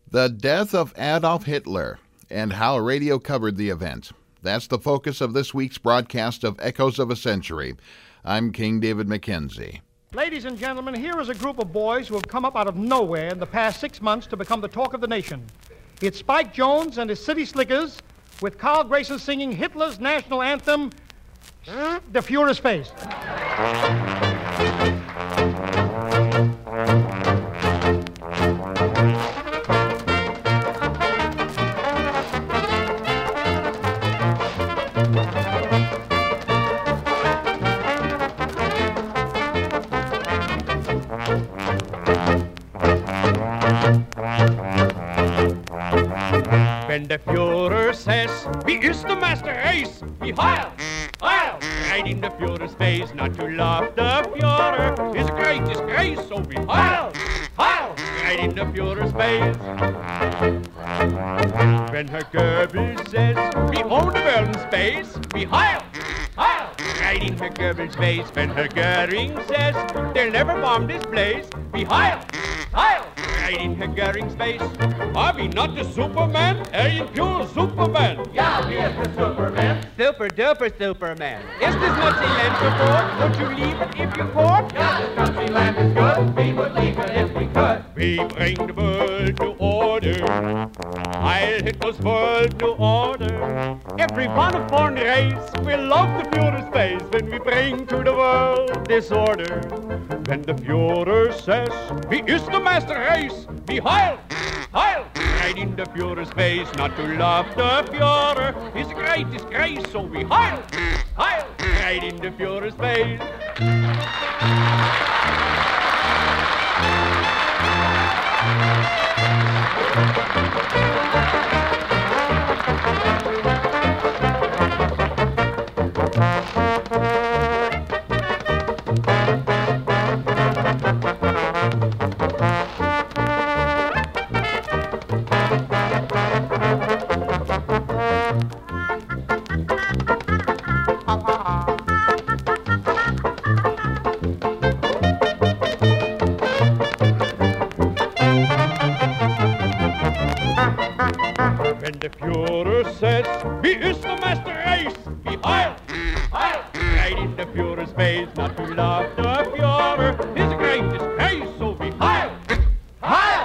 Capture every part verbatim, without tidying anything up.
The death of Adolf Hitler and how radio covered the event. That's the focus of this week's broadcast of Echoes of a Century. I'm King David McKenzie. Ladies and gentlemen, here is a group of boys who have come up out of nowhere in the past six months to become the talk of the nation. It's Spike Jones and his City Slickers with Carl Grayson singing Hitler's national anthem, The Fuhrer's Face. Wenn der Führer says, wie ist der Master Ace? Wie heil, heil, right in the Führer's face, not to laugh. The Führer is a great disgrace, so wie heil, heil, right in the Führer's face. Wenn Herr Goebbels says, wie own the world in space, wie heil, heil, right in Herr Goebbels' face. When Herr Goering says, they'll never bomb this place, wie heil, heil, right in Herr Goering's face. Are we not the Superman? Are you pure Superman? Ja, wie ist der Superman? Super duper Superman. Is this not the land before? Would you leave it if you could? Ja, this country land is good. We would leave it if we could. We bring the world to order. Heil Hitler's world to order. Every one of foreign race will love the Führer's face when we bring to the world disorder. When the Führer says, wie ist the master race? Wie heil, heil, right in the Führer's face. Not to love the Führer is a great disgrace, so we heil, heil, right in the Führer's face. When the Führer says, wie ist der Master Ace? Wie heil, heil, right in the Führer's face. Not to love the Führer is a great disgrace, so wie heil, heil.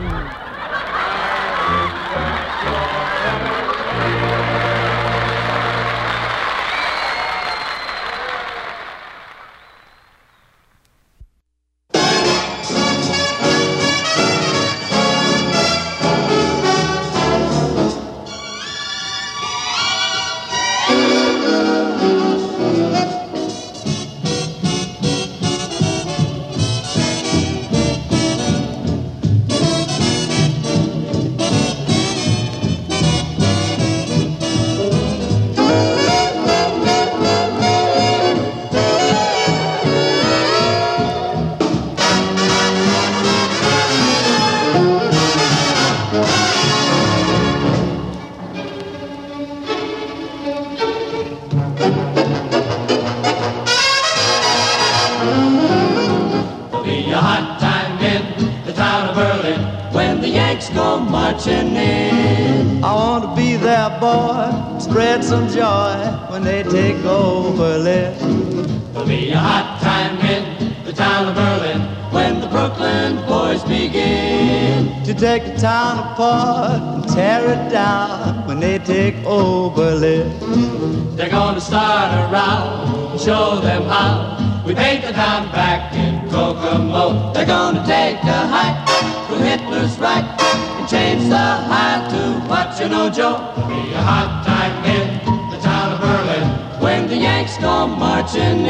Spread some joy when they take over Berlin. There'll be a hot time in the town of Berlin when the Brooklyn boys begin to take the town apart and tear it down when they take over Berlin. They're gonna start a row, show them how we paint the town back in Kokomo. They're gonna take a hike through Hitler's Reich and change the high to what you know, Joe. There'll be a hot time in the town of Berlin when the Yanks go marching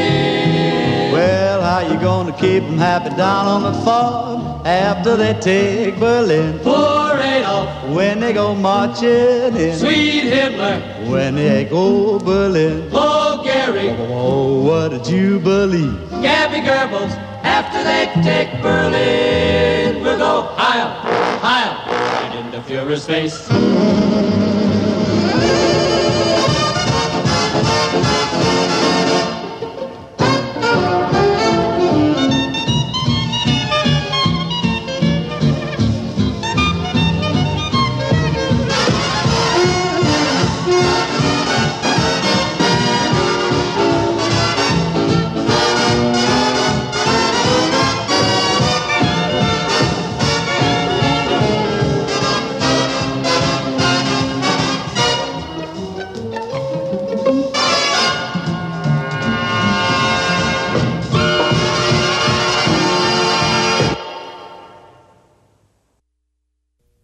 in. Well, how you gonna keep them happy down on the farm after they take Berlin? Poor Adolf when they go marching in. Sweet Hitler when they go Berlin. Oh, Gary, oh, what did you believe? Gabby Goebbels after they take Berlin. We'll go Heil, Heil, right in the Führer's face.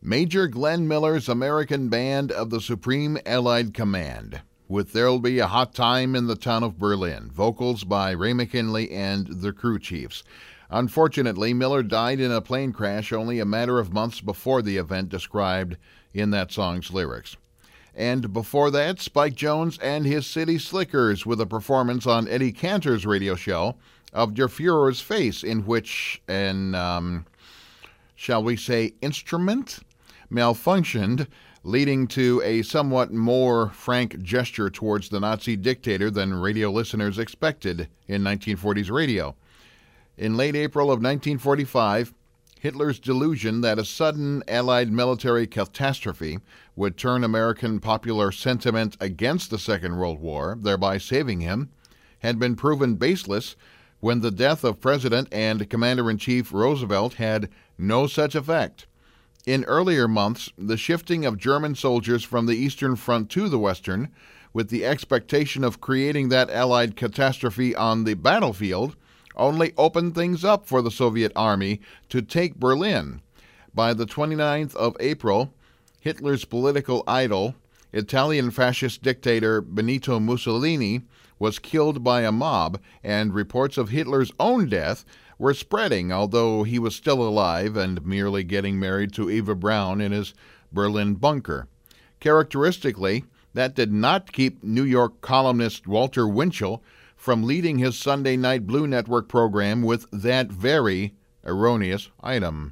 Major Glenn Miller's American Band of the Supreme Allied Command, with There'll Be a Hot Time in the Town of Berlin, vocals by Ray McKinley and the Crew Chiefs. Unfortunately, Miller died in a plane crash only a matter of months before the event described in that song's lyrics. And before that, Spike Jones and his City Slickers with a performance on Eddie Cantor's radio show of Der Fuhrer's Face, in which an, um, shall we say, instrument malfunctioned, leading to a somewhat more frank gesture towards the Nazi dictator than radio listeners expected in nineteen forties radio. In late April of nineteen forty-five, Hitler's delusion that a sudden Allied military catastrophe would turn American popular sentiment against the Second World War, thereby saving him, had been proven baseless when the death of President and Commander-in-Chief Roosevelt had no such effect. In earlier months, the shifting of German soldiers from the Eastern Front to the Western, with the expectation of creating that Allied catastrophe on the battlefield, only opened things up for the Soviet Army to take Berlin. By the twenty-ninth of April, Hitler's political idol, Italian fascist dictator Benito Mussolini, was killed by a mob, and reports of Hitler's own death were spreading, although he was still alive and merely getting married to Eva Braun in his Berlin bunker. Characteristically, that did not keep New York columnist Walter Winchell from leading his Sunday Night Blue Network program with that very erroneous item.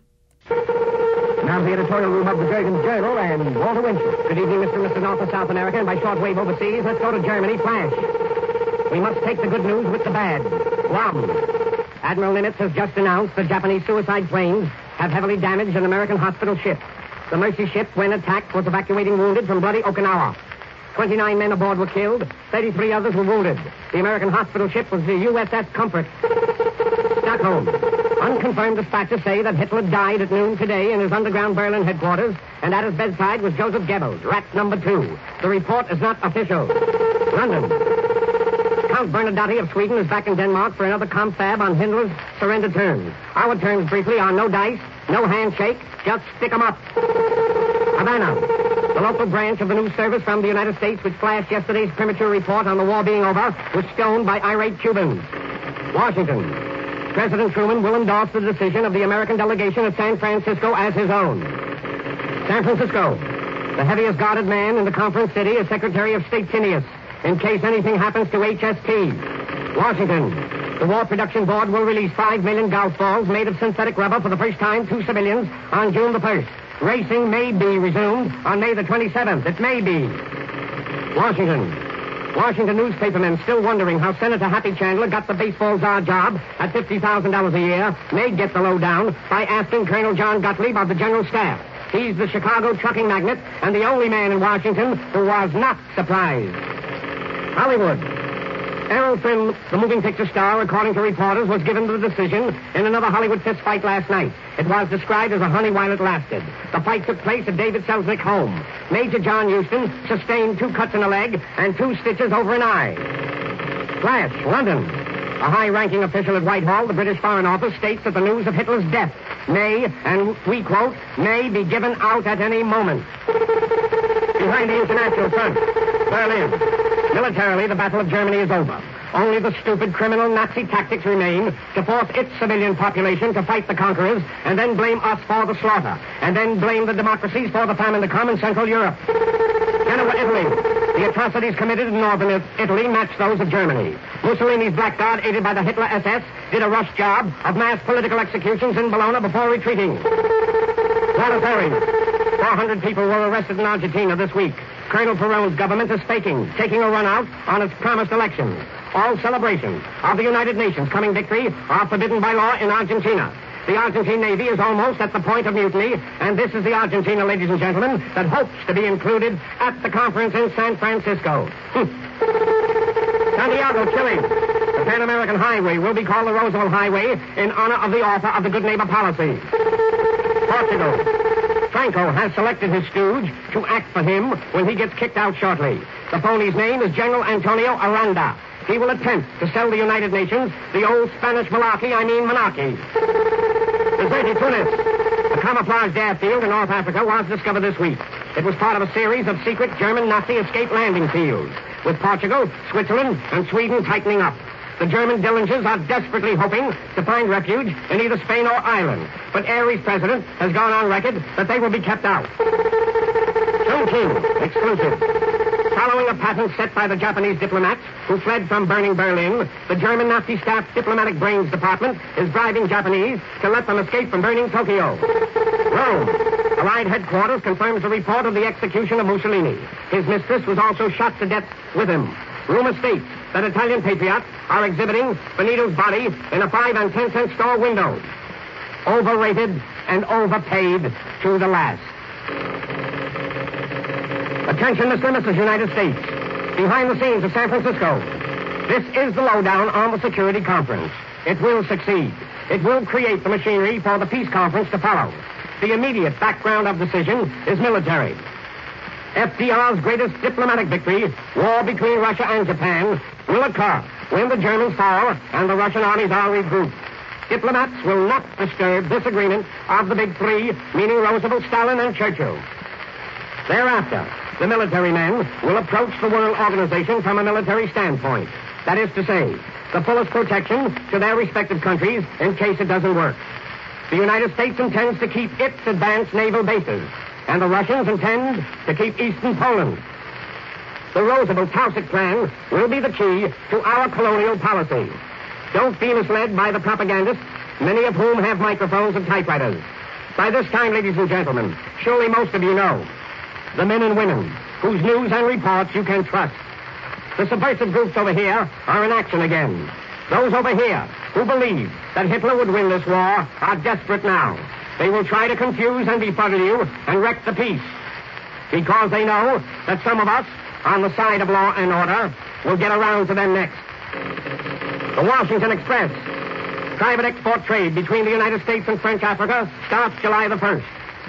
Now to the editorial room of the Bergen Journal and Walter Winchell. Good evening, Mister and Missus North and South America, and by shortwave overseas, let's go to Germany. Flash. We must take the good news with the bad. Rum. Admiral Nimitz has just announced the Japanese suicide planes have heavily damaged an American hospital ship. The Mercy ship, when attacked, was evacuating wounded from bloody Okinawa. twenty-nine men aboard were killed. thirty-three others were wounded. The American hospital ship was the U S S Comfort. Stockholm. Unconfirmed dispatches say that Hitler died at noon today in his underground Berlin headquarters, and at his bedside was Joseph Goebbels, rat number two. The report is not official. London. Count Bernadotти of Sweden is back in Denmark for another confab on Hitler's surrender terms. Our terms, briefly, are no dice, no handshake, just stick 'em up. Havana. The local branch of the news service from the United States, which flashed yesterday's premature report on the war being over, was stoned by irate Cubans. Washington. President Truman will endorse the decision of the American delegation at San Francisco as his own. San Francisco. The heaviest guarded man in the conference city is Secretary of State Tinius, in case anything happens to H S T. Washington. The War Production Board will release five million golf balls made of synthetic rubber for the first time to civilians on June the first. Racing may be resumed on May the twenty-seventh. It may be. Washington. Washington newspapermen still wondering how Senator Happy Chandler got the baseball czar job at fifty thousand dollars a year may get the lowdown by asking Colonel John Gottlieb of the General Staff. He's the Chicago trucking magnate and the only man in Washington who was not surprised. Hollywood. Errol Flynn, the moving picture star, according to reporters, was given the decision in another Hollywood fist fight last night. It was described as a honey while it lasted. The fight took place at David Selznick home. Major John Houston sustained two cuts in the leg and two stitches over an eye. Flash, London. A high-ranking official at Whitehall, the British Foreign Office, states that the news of Hitler's death may, and we quote, may be given out at any moment. Behind the international front, Berlin. Militarily, the Battle of Germany is over. Only the stupid criminal Nazi tactics remain to force its civilian population to fight the conquerors and then blame us for the slaughter, and then blame the democracies for the famine to come in Central Europe. Genoa, Italy. The atrocities committed in northern Italy match those of Germany. Mussolini's blackguard, aided by the Hitler S S, did a rush job of mass political executions in Bologna before retreating. Buenos Aires. four hundred people were arrested in Argentina this week. Colonel Perón's government is faking, taking a run out on its promised elections. All celebrations of the United Nations' coming victory are forbidden by law in Argentina. The Argentine Navy is almost at the point of mutiny, and this is the Argentina, ladies and gentlemen, that hopes to be included at the conference in San Francisco. Santiago, Chile. The Pan American Highway will be called the Roosevelt Highway in honor of the author of the Good Neighbor Policy. Portugal. Franco has selected his stooge to act for him when he gets kicked out shortly. The pony's name is General Antonio Aranda. He will attempt to sell the United Nations the old Spanish monarchy, I mean monarchy. Deserti, Tunis. The camouflaged airfield in North Africa was discovered this week. It was part of a series of secret German Nazi escape landing fields, with Portugal, Switzerland, and Sweden tightening up. The German Dillingers are desperately hoping to find refuge in either Spain or Ireland, but Aries' president has gone on record that they will be kept out. Chongqing, exclusive. Following a pattern set by the Japanese diplomats who fled from burning Berlin, the German Nazi staff diplomatic brains department is bribing Japanese to let them escape from burning Tokyo. Rome. Allied headquarters confirms the report of the execution of Mussolini. His mistress was also shot to death with him. Rumor states that Italian patriots are exhibiting Benito's body in a five and ten cent store window. Overrated and overpaid to the last. Attention, Mister and Missus United States. Behind the scenes of San Francisco. This is the lowdown on the security conference. It will succeed. It will create the machinery for the peace conference to follow. The immediate background of decision is military. F D R's greatest diplomatic victory, war between Russia and Japan, will occur when the Germans fall and the Russian armies are regrouped. Diplomats will not disturb this agreement of the big three, meaning Roosevelt, Stalin, and Churchill. Thereafter, the military men will approach the world organization from a military standpoint. That is to say, the fullest protection to their respective countries in case it doesn't work. The United States intends to keep its advanced naval bases, and the Russians intend to keep eastern Poland. The Roosevelt-Taussig plan will be the key to our colonial policy. Don't be misled by the propagandists, many of whom have microphones and typewriters. By this time, ladies and gentlemen, surely most of you know the men and women whose news and reports you can trust. The subversive groups over here are in action again. Those over here who believe that Hitler would win this war are desperate now. They will try to confuse and befuddle you and wreck the peace. Because they know that some of us on the side of law and order will get around to them next. The Washington Express. Private export trade between the United States and French Africa starts July the first.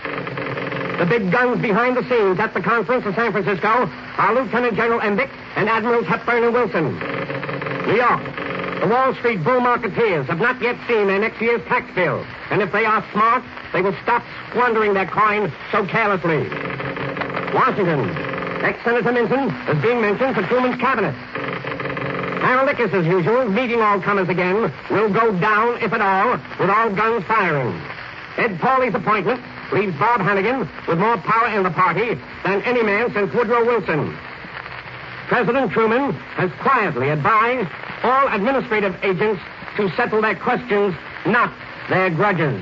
The big guns behind the scenes at the conference of San Francisco are Lieutenant General Embick and Admirals Hepburn and Wilson. New York. The Wall Street bull marketeers have not yet seen their next year's tax bill. And if they are smart, they will stop squandering their coin so carelessly. Washington. Ex-Senator Minton is being mentioned for Truman's cabinet. Harold Ickes, as usual, meeting all comers again, will go down, if at all, with all guns firing. Ed Pauley's appointment leaves Bob Hannigan with more power in the party than any man since Woodrow Wilson. President Truman has quietly advised all administrative agents to settle their questions, not their grudges.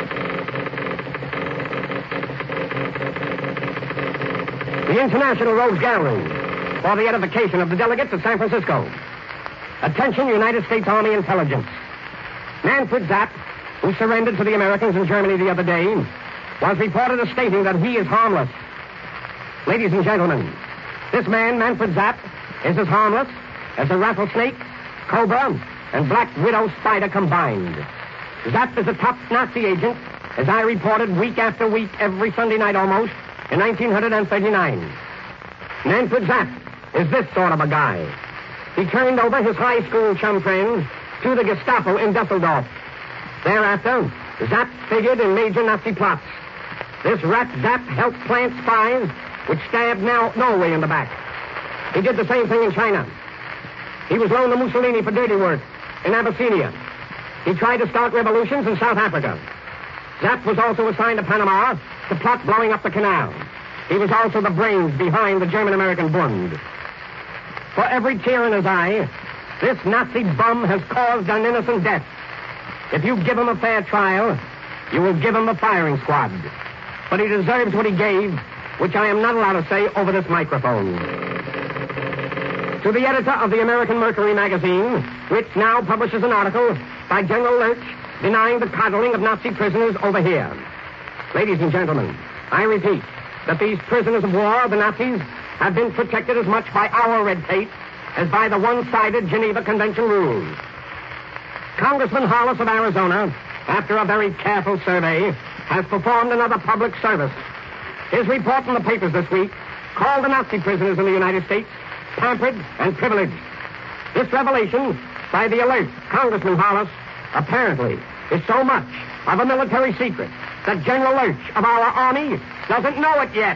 The International Rose Gallery for the edification of the delegates of San Francisco. Attention, United States Army Intelligence. Manfred Zapp, who surrendered to the Americans in Germany the other day, was reported as stating that he is harmless. Ladies and gentlemen, this man, Manfred Zapp, is as harmless as a rattlesnake, cobra, and black widow spider combined. Zapp is a top Nazi agent, as I reported week after week, every Sunday night almost, in nineteen thirty-nine. Manfred Zapp is this sort of a guy. He turned over his high school chum friends to the Gestapo in Dusseldorf. Thereafter, Zapp figured in major Nazi plots. This rat Zapp helped plant spies which stabbed now Norway in the back. He did the same thing in China. He was loaned to Mussolini for dirty work in Abyssinia. He tried to start revolutions in South Africa. Zapp was also assigned to Panama to plot blowing up the canal. He was also the brains behind the German-American Bund. For every tear in his eye, this Nazi bum has caused an innocent death. If you give him a fair trial, you will give him the firing squad. But he deserves what he gave, which I am not allowed to say over this microphone. To the editor of the American Mercury magazine, which now publishes an article by General Lurch denying the coddling of Nazi prisoners over here. Ladies and gentlemen, I repeat that these prisoners of war, the Nazis, have been protected as much by our red tape as by the one-sided Geneva Convention rules. Congressman Hollis of Arizona, after a very careful survey, has performed another public service. His report in the papers this week called the Nazi prisoners in the United States pampered and privileged. This revelation by the alert Congressman Hollis apparently is so much of a military secret The General Lurch of our army doesn't know it yet.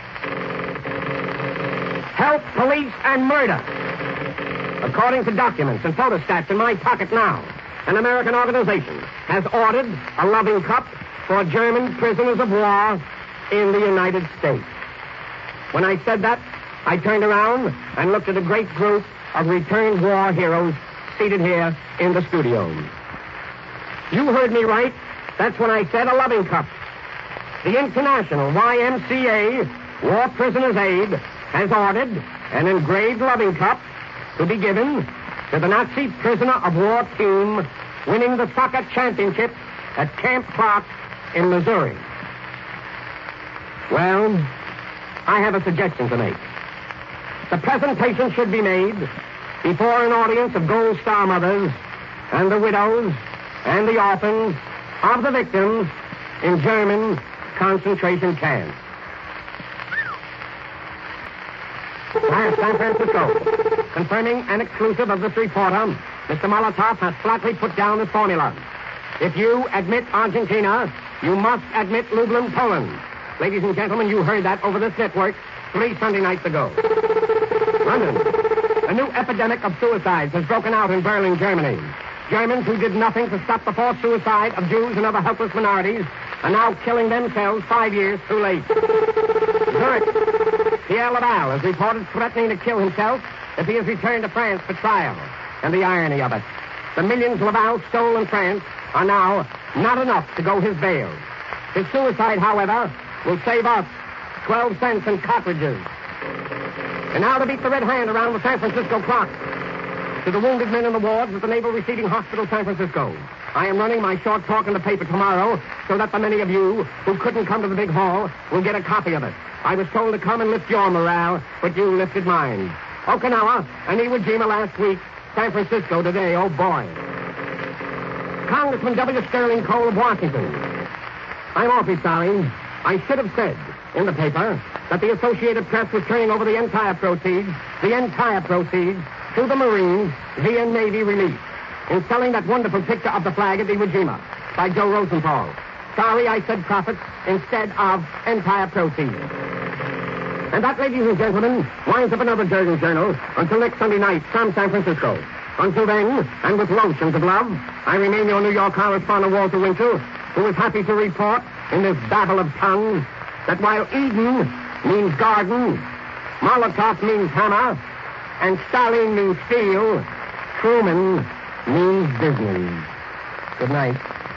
Help, police, and murder. According to documents and photostats in my pocket now, an American organization has ordered a loving cup for German prisoners of war in the United States. When I said that, I turned around and looked at a great group of returned war heroes seated here in the studio. You heard me right. That's when I said a loving cup. The International Y M C A War Prisoners Aid has ordered an engraved loving cup to be given to the Nazi prisoner of war team winning the soccer championship at Camp Clark in Missouri. Well, I have a suggestion to make. The presentation should be made before an audience of Gold Star mothers and the widows and the orphans of the victims in German concentration camps. Last San Francisco, confirming an exclusive of this reporter, Mister Molotov has flatly put down the formula. If you admit Argentina, you must admit Lublin, Poland. Ladies and gentlemen, you heard that over this network three Sunday nights ago. London, a new epidemic of suicides has broken out in Berlin, Germany. Germans who did nothing to stop the forced suicide of Jews and other helpless minorities are now killing themselves five years too late. Zurich, Pierre Laval is reported threatening to kill himself if he is returned to France for trial. And the irony of it, the millions Laval stole in France are now not enough to go his bail. His suicide, however, will save us twelve cents in cartridges. And now to beat the red hand around the San Francisco clock. To the wounded men in the wards at the Naval Receiving Hospital, San Francisco. I am running my short talk in the paper tomorrow so that the many of you who couldn't come to the big hall will get a copy of it. I was told to come and lift your morale, but you lifted mine. Okinawa and Iwo Jima last week. San Francisco today, oh boy. Congressman W. Sterling Cole of Washington. I'm awfully sorry. I should have said in the paper that the Associated Press was turning over the entire proceeds, the entire proceeds, to the Marines via Navy relief in selling that wonderful picture of the flag at Iwo Jima by Joe Rosenthal. Sorry I said profits instead of entire proceeds. And that, ladies and gentlemen, winds up another Durgan Journal until next Sunday night from San Francisco. Until then, and with lotions of love, I remain your New York correspondent, Walter Winchell, who is happy to report in this babble of tongues that while Eden means garden, Molotov means hammer, and Stalin means steel, Truman means business. Good night.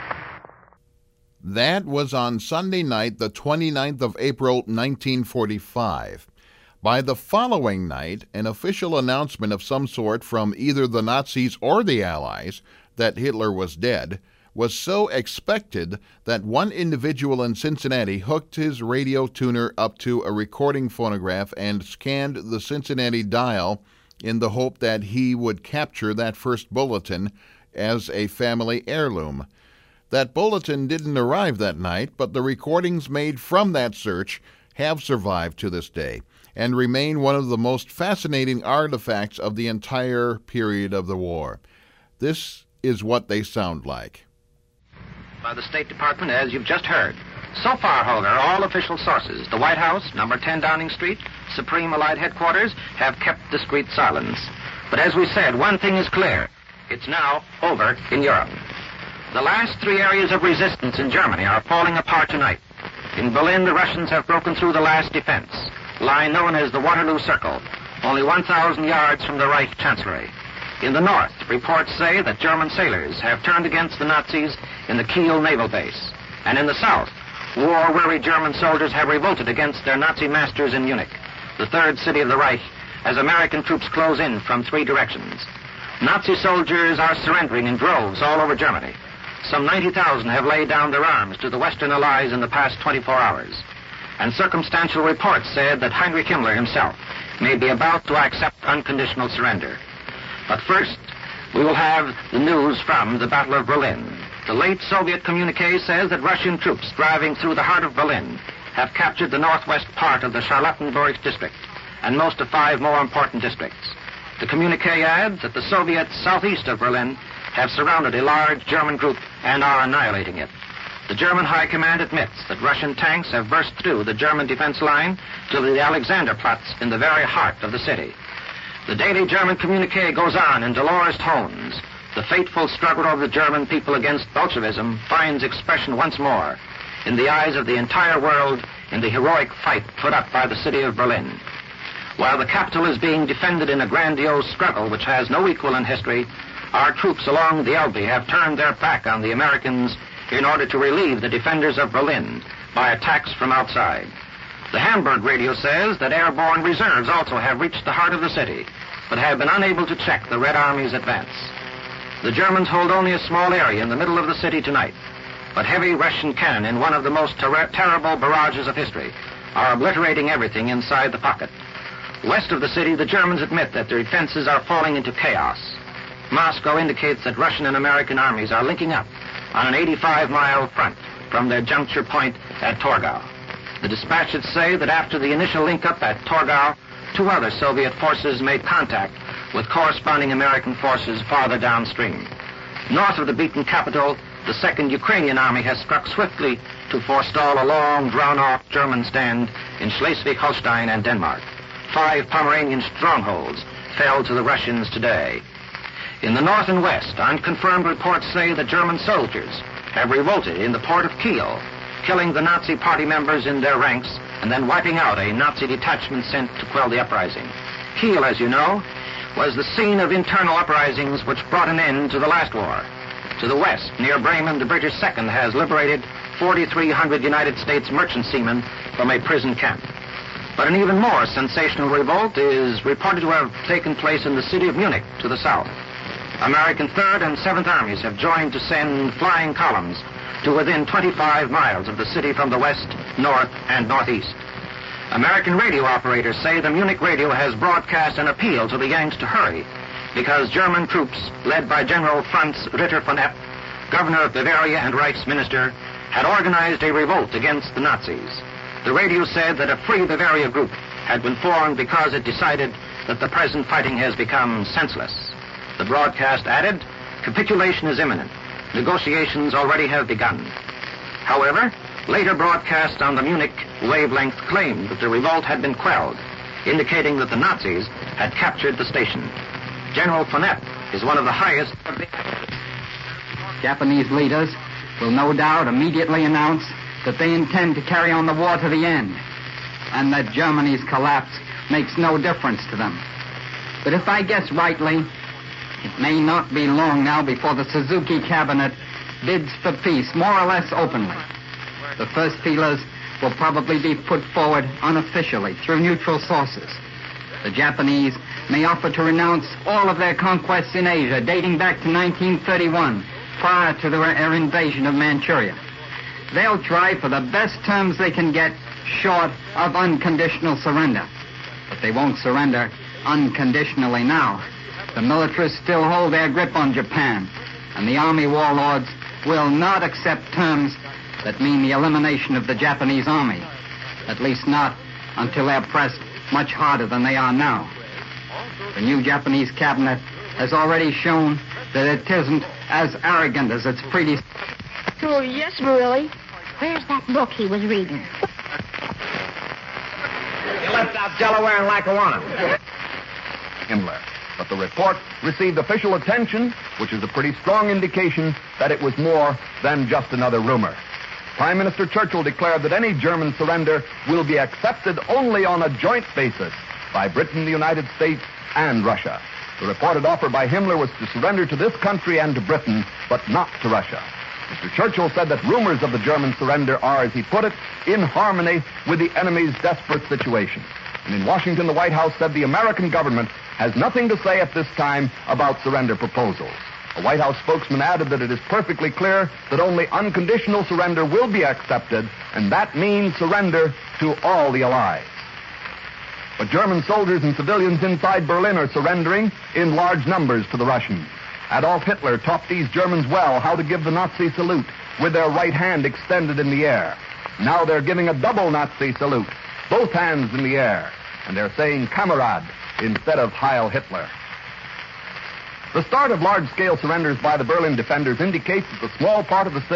That was on Sunday night, the twenty-ninth of April, nineteen forty-five. By the following night, an official announcement of some sort from either the Nazis or the Allies that Hitler was dead was so expected that one individual in Cincinnati hooked his radio tuner up to a recording phonograph and scanned the Cincinnati dial in the hope that he would capture that first bulletin as a family heirloom. That bulletin didn't arrive that night, but the recordings made from that search have survived to this day and remain one of the most fascinating artifacts of the entire period of the war. This is what they sound like. By the State Department, as you've just heard. So far, however, all official sources, the White House, number ten Downing Street, Supreme Allied Headquarters, have kept discreet silence. But as we said, one thing is clear. It's now over in Europe. The last three areas of resistance in Germany are falling apart tonight. In Berlin, the Russians have broken through the last defense, line known as the Waterloo Circle, only one thousand yards from the Reich Chancellery. In the north, reports say that German sailors have turned against the Nazis in the Kiel naval base. And in the south, war-weary German soldiers have revolted against their Nazi masters in Munich, the third city of the Reich, as American troops close in from three directions. Nazi soldiers are surrendering in droves all over Germany. Some ninety thousand have laid down their arms to the Western Allies in the past twenty-four hours. And circumstantial reports said that Heinrich Himmler himself may be about to accept unconditional surrender. But first, we will have the news from the Battle of Berlin. The late Soviet communique says that Russian troops driving through the heart of Berlin have captured the northwest part of the Charlottenburg district and most of five more important districts. The communique adds that the Soviets southeast of Berlin have surrounded a large German group and are annihilating it. The German High Command admits that Russian tanks have burst through the German defense line to the Alexanderplatz in the very heart of the city. The daily German communique goes on in dolorous tones. The fateful struggle of the German people against Bolshevism finds expression once more in the eyes of the entire world in the heroic fight put up by the city of Berlin. While the capital is being defended in a grandiose struggle which has no equal in history, our troops along the Elbe have turned their back on the Americans in order to relieve the defenders of Berlin by attacks from outside. The Hamburg radio says that airborne reserves also have reached the heart of the city, but have been unable to check the Red Army's advance. The Germans hold only a small area in the middle of the city tonight, but heavy Russian cannon in one of the most ter- terrible barrages of history are obliterating everything inside the pocket. West of the city, the Germans admit that their defenses are falling into chaos. Moscow indicates that Russian and American armies are linking up on an eighty-five mile front from their juncture point at Torgau. The dispatches say that after the initial link-up at Torgau, two other Soviet forces made contact with corresponding American forces farther downstream. North of the beaten capital, the Second Ukrainian Army has struck swiftly to forestall a long, drawn-off German stand in Schleswig-Holstein and Denmark. Five Pomeranian strongholds fell to the Russians today. In the north and west, unconfirmed reports say that German soldiers have revolted in the port of Kiel, killing the Nazi party members in their ranks and then wiping out a Nazi detachment sent to quell the uprising. Kiel, as you know, was the scene of internal uprisings which brought an end to the last war. To the west, near Bremen, the British Second has liberated forty-three hundred United States merchant seamen from a prison camp. But an even more sensational revolt is reported to have taken place in the city of Munich to the south. American Third and Seventh Armies have joined to send flying columns to within twenty-five miles of the city from the west, north, and northeast. American radio operators say the Munich radio has broadcast an appeal to the Yanks to hurry because German troops, led by General Franz Ritter von Epp, governor of Bavaria and Reichsminister, had organized a revolt against the Nazis. The radio said that a Free Bavaria group had been formed because it decided that the present fighting has become senseless. The broadcast added, capitulation is imminent. Negotiations already have begun. However, later broadcasts on the Munich wavelength claimed that the revolt had been quelled, indicating that the Nazis had captured the station. General von Epp is one of the highest... Japanese leaders will no doubt immediately announce that they intend to carry on the war to the end, and that Germany's collapse makes no difference to them. But if I guess rightly, it may not be long now before the Suzuki cabinet bids for peace, more or less openly. The first feelers will probably be put forward unofficially through neutral sources. The Japanese may offer to renounce all of their conquests in Asia dating back to nineteen thirty-one, prior to their invasion of Manchuria. They'll try for the best terms they can get short of unconditional surrender. But they won't surrender unconditionally now. The militarists still hold their grip on Japan, and the army warlords will not accept terms that mean the elimination of the Japanese army, at least not until they're pressed much harder than they are now. The new Japanese cabinet has already shown that it isn't as arrogant as its predecessors. Oh, yes, Willie. Where's that book he was reading? You left out Delaware and Lackawanna. Himmler. But the report received official attention, which is a pretty strong indication that it was more than just another rumor. Prime Minister Churchill declared that any German surrender will be accepted only on a joint basis by Britain, the United States, and Russia. The reported offer by Himmler was to surrender to this country and to Britain, but not to Russia. Mister Churchill said that rumors of the German surrender are, as he put it, in harmony with the enemy's desperate situation. And in Washington, the White House said the American government has nothing to say at this time about surrender proposals. A White House spokesman added that it is perfectly clear that only unconditional surrender will be accepted, and that means surrender to all the Allies. But German soldiers and civilians inside Berlin are surrendering in large numbers to the Russians. Adolf Hitler taught these Germans well how to give the Nazi salute with their right hand extended in the air. Now they're giving a double Nazi salute, both hands in the air, and they're saying Kamerad instead of Heil Hitler. The start of large-scale surrenders by the Berlin defenders indicates that the small part of the city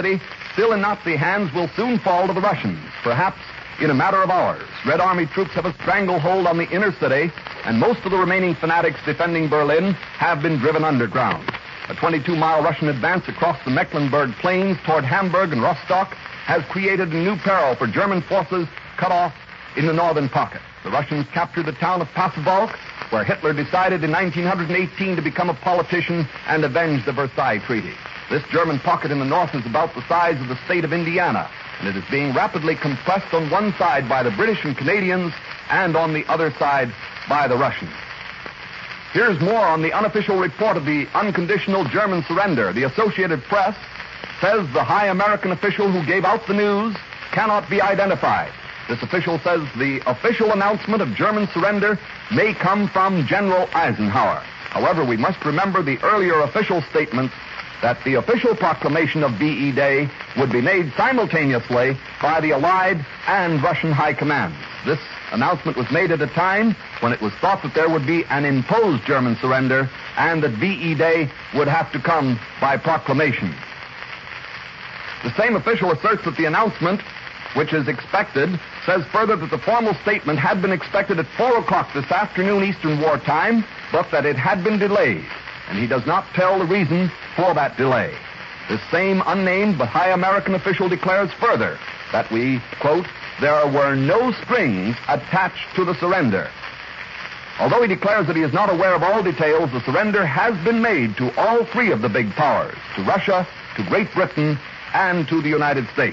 still in Nazi hands will soon fall to the Russians, perhaps in a matter of hours. Red Army troops have a stranglehold on the inner city, and most of the remaining fanatics defending Berlin have been driven underground. A twenty-two mile Russian advance across the Mecklenburg Plains toward Hamburg and Rostock has created a new peril for German forces cut off in the northern pocket. The Russians captured the town of Pasewalk, where Hitler decided in nineteen eighteen to become a politician and avenge the Versailles Treaty. This German pocket in the north is about the size of the state of Indiana, and it is being rapidly compressed on one side by the British and Canadians and on the other side by the Russians. Here's more on the unofficial report of the unconditional German surrender. The Associated Press says the high American official who gave out the news cannot be identified. This official says the official announcement of German surrender may come from General Eisenhower. However, we must remember the earlier official statements that the official proclamation of V E Day would be made simultaneously by the Allied and Russian high commands. This announcement was made at a time when it was thought that there would be an imposed German surrender and that V E Day would have to come by proclamation. The same official asserts that the announcement, which is expected, says further that the formal statement had been expected at four o'clock this afternoon Eastern War Time, but that it had been delayed, and he does not tell the reason for that delay. This same unnamed but high American official declares further that we, quote, there were no strings attached to the surrender. Although he declares that he is not aware of all details, the surrender has been made to all three of the big powers, to Russia, to Great Britain, and to the United States.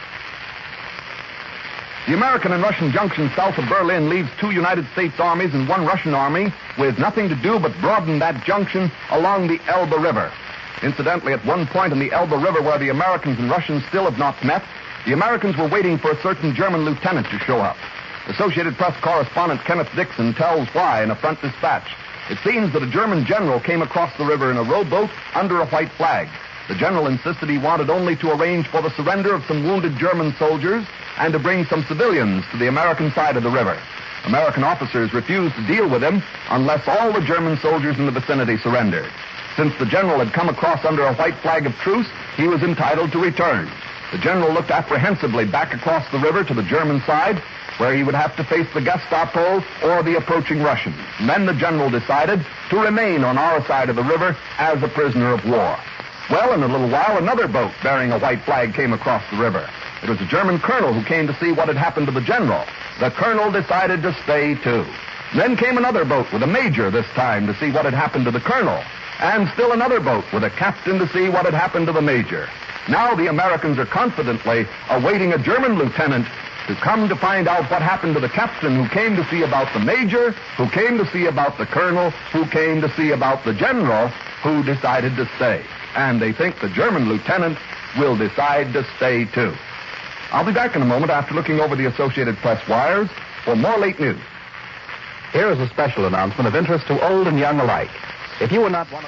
The American and Russian junction south of Berlin leaves two United States armies and one Russian army with nothing to do but broaden that junction along the Elbe River. Incidentally, at one point in the Elbe River where the Americans and Russians still have not met, the Americans were waiting for a certain German lieutenant to show up. Associated Press correspondent Kenneth Dixon tells why in a front dispatch. It seems that a German general came across the river in a rowboat under a white flag. The general insisted he wanted only to arrange for the surrender of some wounded German soldiers and to bring some civilians to the American side of the river. American officers refused to deal with him unless all the German soldiers in the vicinity surrendered. Since the general had come across under a white flag of truce, he was entitled to return. The general looked apprehensively back across the river to the German side, where he would have to face the Gestapo or the approaching Russians. And then the general decided to remain on our side of the river as a prisoner of war. Well, in a little while, another boat bearing a white flag came across the river. It was a German colonel who came to see what had happened to the general. The colonel decided to stay, too. Then came another boat with a major this time to see what had happened to the colonel. And still another boat with a captain to see what had happened to the major. Now the Americans are confidently awaiting a German lieutenant to come to find out what happened to the captain who came to see about the major, who came to see about the colonel, who came to see about the general, who decided to stay. And they think the German lieutenant will decide to stay, too. I'll be back in a moment after looking over the Associated Press wires for more late news. Here is a special announcement of interest to old and young alike. If you were not one of...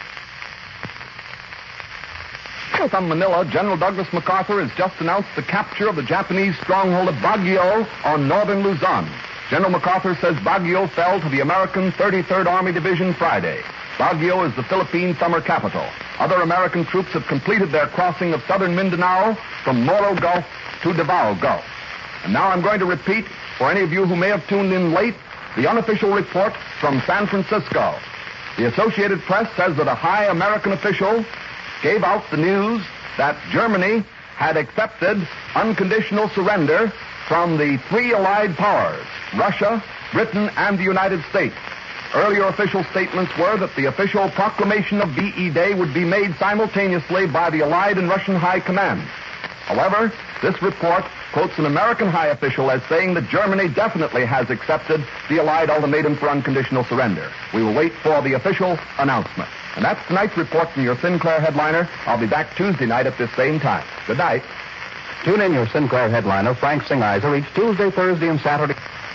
From Manila, General Douglas MacArthur has just announced the capture of the Japanese stronghold of Baguio on northern Luzon. General MacArthur says Baguio fell to the American thirty-third Army Division Friday. Baguio is the Philippine summer capital. Other American troops have completed their crossing of southern Mindanao from Moro Gulf to Davao Gulf. And now I'm going to repeat, for any of you who may have tuned in late, the unofficial report from San Francisco. The Associated Press says that a high American official gave out the news that Germany had accepted unconditional surrender from the three allied powers, Russia, Britain, and the United States. Earlier official statements were that the official proclamation of V E Day would be made simultaneously by the Allied and Russian high commands. However, this report quotes an American high official as saying that Germany definitely has accepted the Allied ultimatum for unconditional surrender. We will wait for the official announcement. And that's tonight's report from your Sinclair headliner. I'll be back Tuesday night at this same time. Good night. Tune in your Sinclair headliner, Frank Singheiser, each Tuesday, Thursday, and Saturday.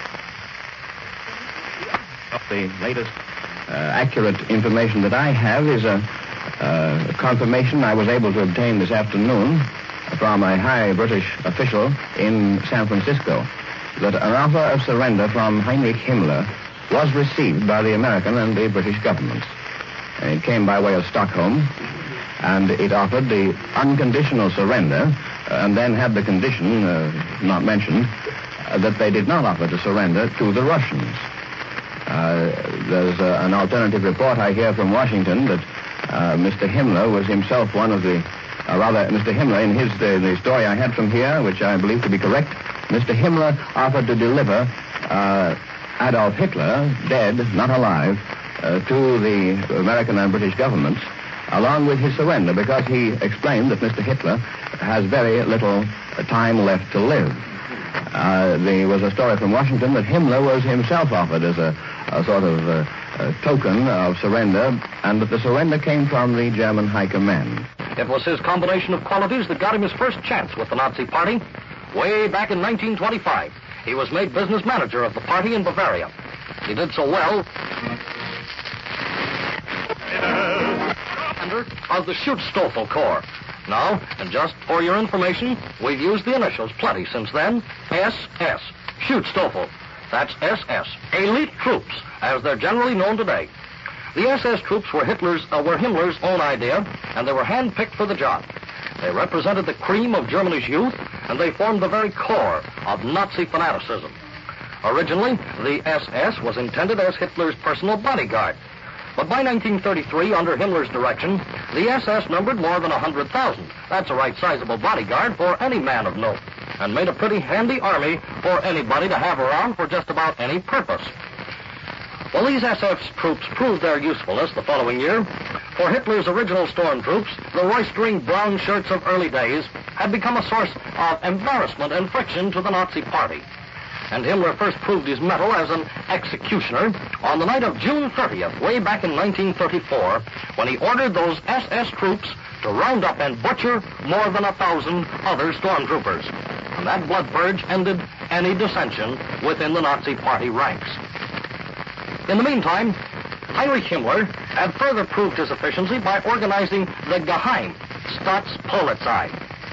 The latest uh, accurate information that I have is a, uh, a confirmation I was able to obtain this afternoon from a high British official in San Francisco that an offer of surrender from Heinrich Himmler was received by the American and the British governments. And it came by way of Stockholm. and it offered the unconditional surrender, uh, and then had the condition, uh, not mentioned, uh, that they did not offer to surrender to the Russians. Uh, there's uh, an alternative report I hear from Washington that uh, Mister Himmler was himself one of the, uh, rather, Mister Himmler, in his uh, the story I had from here, which I believe to be correct, Mister Himmler offered to deliver uh, Adolf Hitler, dead, not alive, uh, to the American and British governments, along with his surrender, because he explained that Mister Hitler has very little time left to live. Uh, there was a story from Washington that Himmler was himself offered as a, a sort of uh, a token of surrender, and that the surrender came from the German High Command. It was his combination of qualities that got him his first chance with the Nazi Party. Way back in nineteen twenty-five, he was made business manager of the party in Bavaria. He did so well of the Schutzstaffel Corps. Now, and just for your information, we've used the initials plenty since then. S S. Schutzstaffel. That's S S. Elite troops, as they're generally known today. The S S troops were Hitler's, uh, were Himmler's own idea, and they were handpicked for the job. They represented the cream of Germany's youth, and they formed the very core of Nazi fanaticism. Originally, the S S was intended as Hitler's personal bodyguard. But by nineteen thirty-three, under Himmler's direction, the S S numbered more than one hundred thousand. That's a right sizable bodyguard for any man of note, and made a pretty handy army for anybody to have around for just about any purpose. Well, these S S troops proved their usefulness the following year. For Hitler's original stormtroops, the roistering brown shirts of early days had become a source of embarrassment and friction to the Nazi Party. And Himmler first proved his mettle as an executioner on the night of June thirtieth, way back in nineteen thirty-four, when he ordered those S S troops to round up and butcher more than a thousand other stormtroopers. And that blood purge ended any dissension within the Nazi Party ranks. In the meantime, Heinrich Himmler had further proved his efficiency by organizing the Geheim Staatspolizei.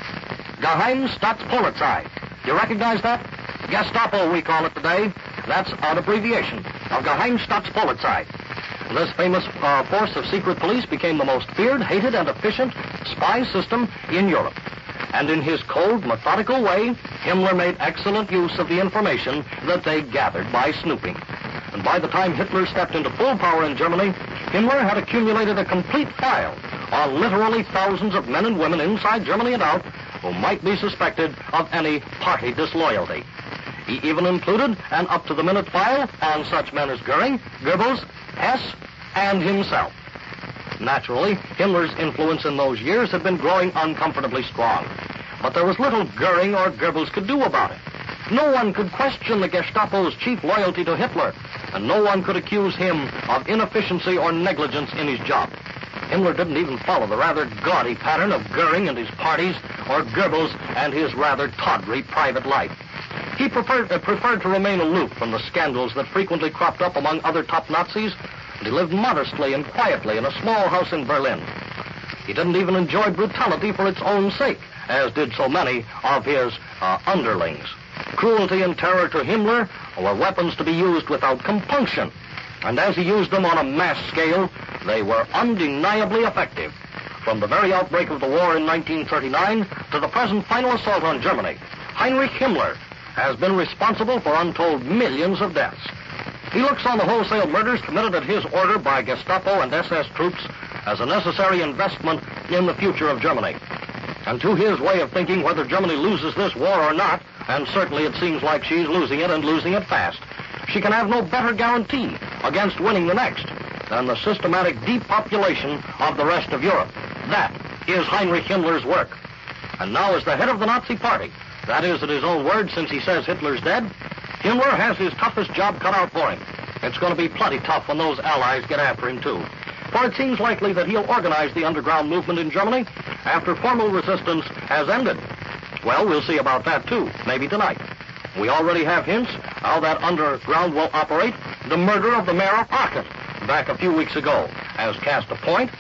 Geheim Staatspolizei. You recognize that? Gestapo, we call it today. That's an abbreviation of Geheim Staatspolizei. This famous uh, force of secret police became the most feared, hated, and efficient spy system in Europe. And in his cold, methodical way, Himmler made excellent use of the information that they gathered by snooping. And by the time Hitler stepped into full power in Germany, Himmler had accumulated a complete file on literally thousands of men and women inside Germany and out who might be suspected of any party disloyalty. He even included an up-to-the-minute file on such men as Goering, Goebbels, Hess, and himself. Naturally, Himmler's influence in those years had been growing uncomfortably strong. But there was little Goering or Goebbels could do about it. No one could question the Gestapo's chief loyalty to Hitler, and no one could accuse him of inefficiency or negligence in his job. Himmler didn't even follow the rather gaudy pattern of Goering and his parties, or Goebbels and his rather tawdry private life. He preferred, uh, preferred to remain aloof from the scandals that frequently cropped up among other top Nazis, and he lived modestly and quietly in a small house in Berlin. He didn't even enjoy brutality for its own sake, as did so many of his uh, underlings. Cruelty and terror to Himmler were weapons to be used without compunction, and as he used them on a mass scale, they were undeniably effective. From the very outbreak of the war in nineteen thirty-nine to the present final assault on Germany, Heinrich Himmler has been responsible for untold millions of deaths. He looks on the wholesale murders committed at his order by Gestapo and S S troops as a necessary investment in the future of Germany. And to his way of thinking, whether Germany loses this war or not, and certainly it seems like she's losing it and losing it fast, she can have no better guarantee against winning the next than the systematic depopulation of the rest of Europe. That is Heinrich Himmler's work. And now, as the head of the Nazi Party, that is, at his own word, since he says Hitler's dead, Himmler has his toughest job cut out for him. It's going to be plenty tough when those allies get after him, too. For it seems likely that he'll organize the underground movement in Germany after formal resistance has ended. Well, we'll see about that, too, maybe tonight. We already have hints how that underground will operate. The murder of the mayor of Aachen back a few weeks ago has cast a point.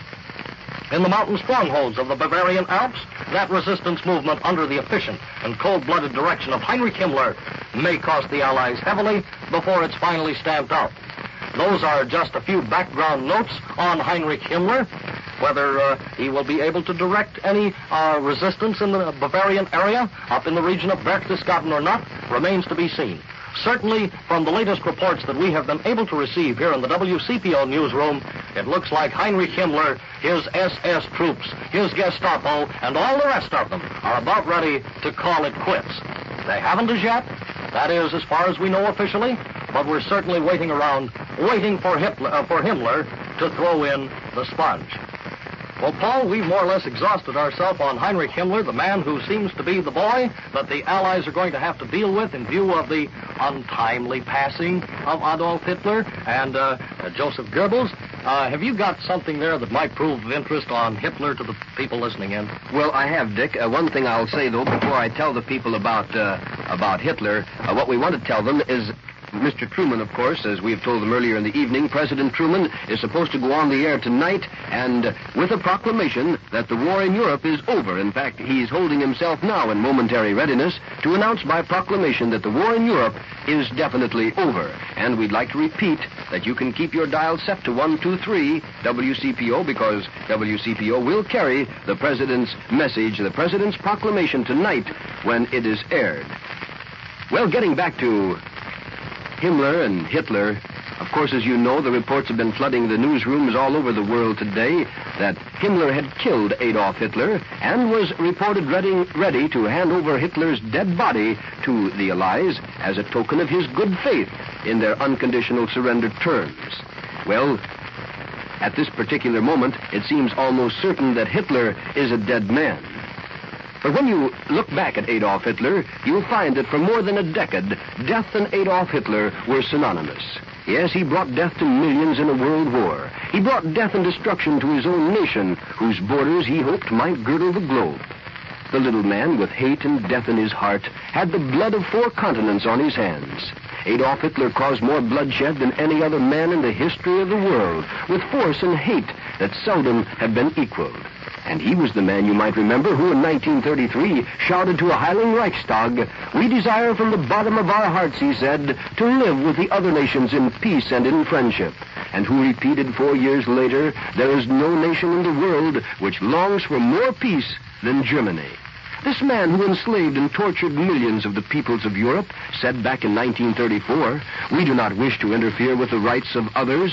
In the mountain strongholds of the Bavarian Alps, that resistance movement under the efficient and cold-blooded direction of Heinrich Himmler may cost the Allies heavily before it's finally stamped out. Those are just a few background notes on Heinrich Himmler. Whether uh, he will be able to direct any uh, resistance in the Bavarian area, up in the region of Berchtesgaden or not, remains to be seen. Certainly, from the latest reports that we have been able to receive here in the W C P O newsroom, it looks like Heinrich Himmler, his S S troops, his Gestapo, and all the rest of them are about ready to call it quits. They haven't as yet. That is, as far as we know officially, but we're certainly waiting around, waiting for Hitler, uh, for Himmler to throw in the sponge. Well, Paul, we've more or less exhausted ourselves on Heinrich Himmler, the man who seems to be the boy that the Allies are going to have to deal with in view of the untimely passing of Adolf Hitler and uh, uh, Joseph Goebbels. Uh, have you got something there that might prove of interest on Hitler to the people listening in? Well, I have, Dick. Uh, one thing I'll say, though, before I tell the people about uh, about Hitler, uh, what we want to tell them is Mister Truman, of course, as we have told them earlier in the evening, President Truman is supposed to go on the air tonight and uh, with a proclamation that the war in Europe is over. In fact, he's holding himself now in momentary readiness to announce by proclamation that the war in Europe is definitely over. And we'd like to repeat that you can keep your dial set to one two three W C P O because W C P O will carry the President's message, the President's proclamation tonight when it is aired. Well, getting back to Himmler and Hitler, of course, as you know, the reports have been flooding the newsrooms all over the world today that Himmler had killed Adolf Hitler and was reported ready, ready to hand over Hitler's dead body to the Allies as a token of his good faith in their unconditional surrender terms. Well, at this particular moment, it seems almost certain that Hitler is a dead man. But when you look back at Adolf Hitler, you'll find that for more than a decade, death and Adolf Hitler were synonymous. Yes, he brought death to millions in a world war. He brought death and destruction to his own nation, whose borders he hoped might girdle the globe. The little man, with hate and death in his heart, had the blood of four continents on his hands. Adolf Hitler caused more bloodshed than any other man in the history of the world, with force and hate that seldom have been equaled. And he was the man, you might remember, who in nineteen thirty-three shouted to a hireling Reichstag, "We desire from the bottom of our hearts," he said, "to live with the other nations in peace and in friendship." And who repeated four years later, "There is no nation in the world which longs for more peace than Germany." This man who enslaved and tortured millions of the peoples of Europe said back in nineteen thirty-four, "We do not wish to interfere with the rights of others,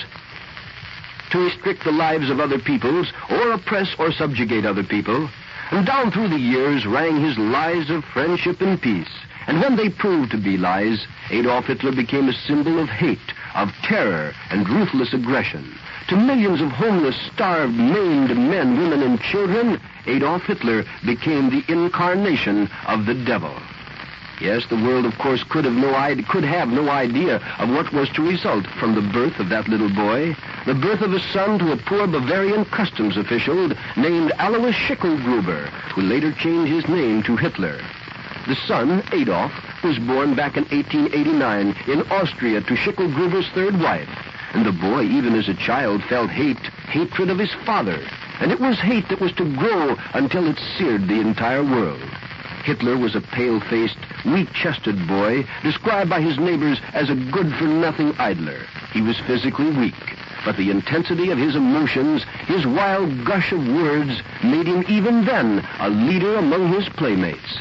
to restrict the lives of other peoples, or oppress or subjugate other people." And down through the years rang his lies of friendship and peace. And when they proved to be lies, Adolf Hitler became a symbol of hate, of terror, and ruthless aggression. To millions of homeless, starved, maimed men, women, and children, Adolf Hitler became the incarnation of the devil. Yes, the world, of course, could have no idea, could have no idea of what was to result from the birth of that little boy, the birth of a son to a poor Bavarian customs official named Alois Schicklgruber, who later changed his name to Hitler. The son, Adolf, was born back in eighteen eighty-nine in Austria to Schicklgruber's third wife, and the boy, even as a child, felt hate, hatred of his father, and it was hate that was to grow until it seared the entire world. Hitler was a pale-faced, weak-chested boy, described by his neighbors as a good-for-nothing idler. He was physically weak, but the intensity of his emotions, his wild gush of words, made him even then a leader among his playmates.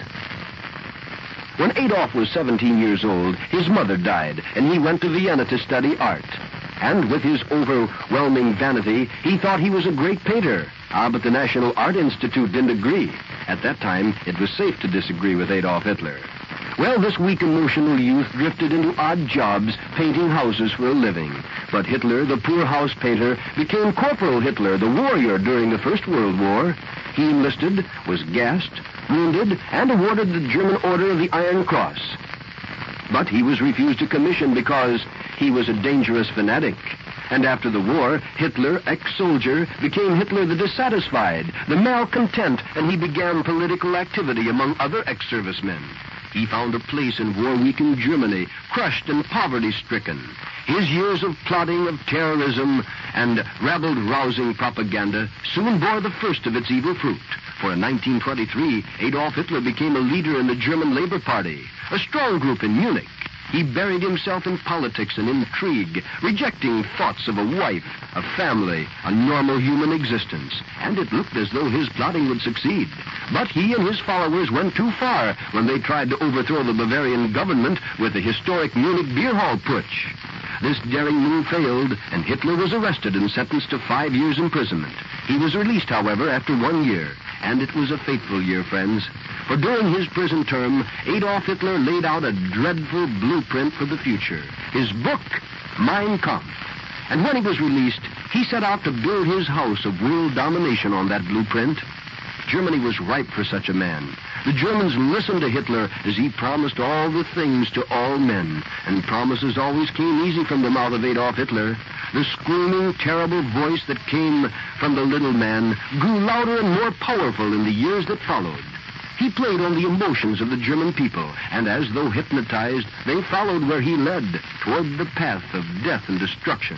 When Adolf was seventeen years old, his mother died, and he went to Vienna to study art. And with his overwhelming vanity, he thought he was a great painter. Ah, but the National Art Institute didn't agree. At that time, it was safe to disagree with Adolf Hitler. Well, this weak, emotional youth drifted into odd jobs, painting houses for a living. But Hitler, the poor house painter, became Corporal Hitler, the warrior during the First World War. He enlisted, was gassed, wounded, and awarded the German Order of the Iron Cross. But he was refused a commission because he was a dangerous fanatic. And after the war, Hitler, ex-soldier, became Hitler the dissatisfied, the malcontent, and he began political activity among other ex-servicemen. He found a place in war-weakened Germany, crushed and poverty-stricken. His years of plotting, of terrorism, and rabble-rousing propaganda soon bore the first of its evil fruit. For in nineteen twenty-three, Adolf Hitler became a leader in the German Labor Party, a strong group in Munich. He buried himself in politics and intrigue, rejecting thoughts of a wife, a family, a normal human existence. And it looked as though his plotting would succeed. But he and his followers went too far when they tried to overthrow the Bavarian government with the historic Munich beer hall putsch. This daring move failed, and Hitler was arrested and sentenced to five years imprisonment. He was released, however, after one year. And it was a fateful year, friends. For during his prison term, Adolf Hitler laid out a dreadful blueprint for the future. His book, Mein Kampf. And when he was released, he set out to build his house of world domination on that blueprint. Germany was ripe for such a man. The Germans listened to Hitler as he promised all the things to all men. And promises always came easy from the mouth of Adolf Hitler. The screaming, terrible voice that came from the little man grew louder and more powerful in the years that followed. He played on the emotions of the German people, and as though hypnotized, they followed where he led, toward the path of death and destruction.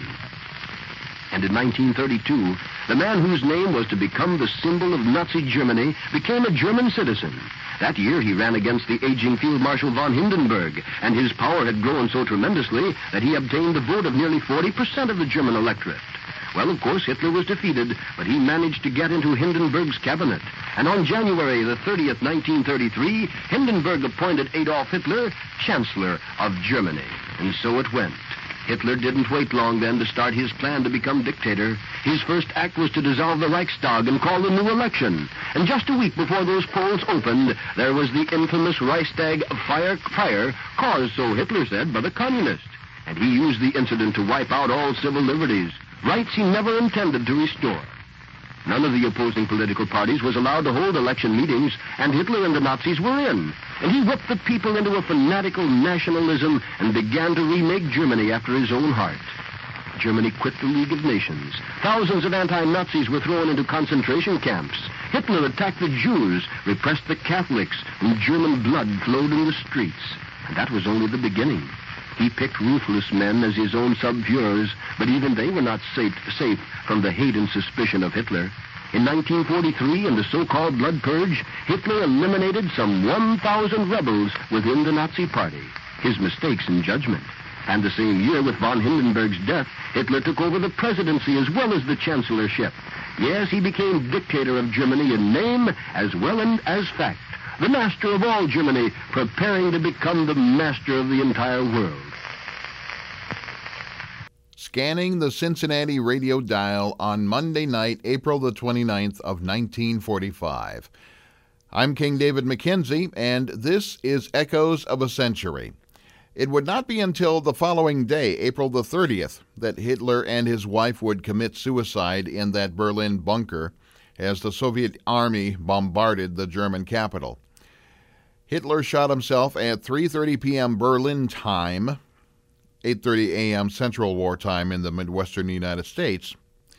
And in nineteen thirty-two, the man whose name was to become the symbol of Nazi Germany became a German citizen. That year he ran against the aging Field Marshal von Hindenburg, and his power had grown so tremendously that he obtained the vote of nearly forty percent of the German electorate. Well, of course, Hitler was defeated, but he managed to get into Hindenburg's cabinet. And on January the thirtieth, nineteen thirty-three, Hindenburg appointed Adolf Hitler Chancellor of Germany. And so it went. Hitler didn't wait long then to start his plan to become dictator. His first act was to dissolve the Reichstag and call a new election. And just a week before those polls opened, there was the infamous Reichstag fire, fire caused, so Hitler said, by the communists. And he used the incident to wipe out all civil liberties, rights he never intended to restore. None of the opposing political parties was allowed to hold election meetings, and Hitler and the Nazis were in. And he whipped the people into a fanatical nationalism and began to remake Germany after his own heart. Germany quit the League of Nations. Thousands of anti-Nazis were thrown into concentration camps. Hitler attacked the Jews, repressed the Catholics, and German blood flowed in the streets. And that was only the beginning. He picked ruthless men as his own sub-Führers, but even they were not safe, safe from the hate and suspicion of Hitler. In nineteen forty-three, in the so-called Blood Purge, Hitler eliminated some one thousand rebels within the Nazi Party. His mistakes in judgment. And the same year, with von Hindenburg's death, Hitler took over the presidency as well as the chancellorship. Yes, he became dictator of Germany in name as well as fact. The master of all Germany, preparing to become the master of the entire world. Scanning the Cincinnati radio dial on Monday night, April the twenty-ninth of nineteen forty-five. I'm King David McKenzie, and this is Echoes of a Century. It would not be until the following day, April the thirtieth, that Hitler and his wife would commit suicide in that Berlin bunker as the Soviet army bombarded the German capital. Hitler shot himself at three thirty p.m. Berlin time, eight thirty a.m. Central War time in the Midwestern United States,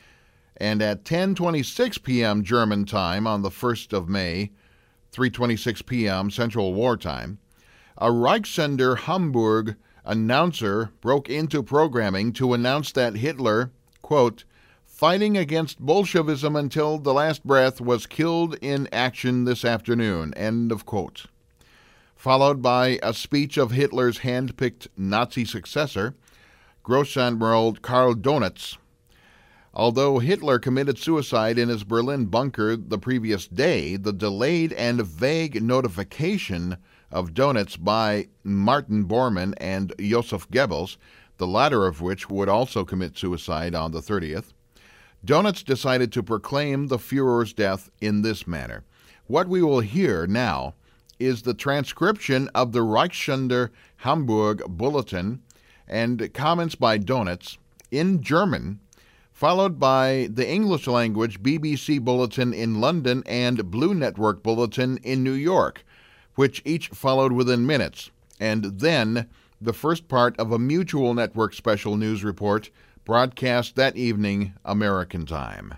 and at ten twenty-six p.m. German time on the first of May, three twenty-six p.m. Central War time, a Reichssender Hamburg announcer broke into programming to announce that Hitler, quote, fighting against Bolshevism until the last breath, was killed in action this afternoon, end of quote. Followed by a speech of Hitler's hand-picked Nazi successor, Großadmiral Karl Donitz. Although Hitler committed suicide in his Berlin bunker the previous day, the delayed and vague notification of Donitz by Martin Bormann and Joseph Goebbels, the latter of which would also commit suicide on the thirtieth, Donitz decided to proclaim the Führer's death in this manner. What we will hear now is the transcription of the Reichssender Hamburg Bulletin and comments by Donitz in German, followed by the English-language B B C Bulletin in London and Blue Network Bulletin in New York, which each followed within minutes, and then the first part of a Mutual Network special news report broadcast that evening, American time.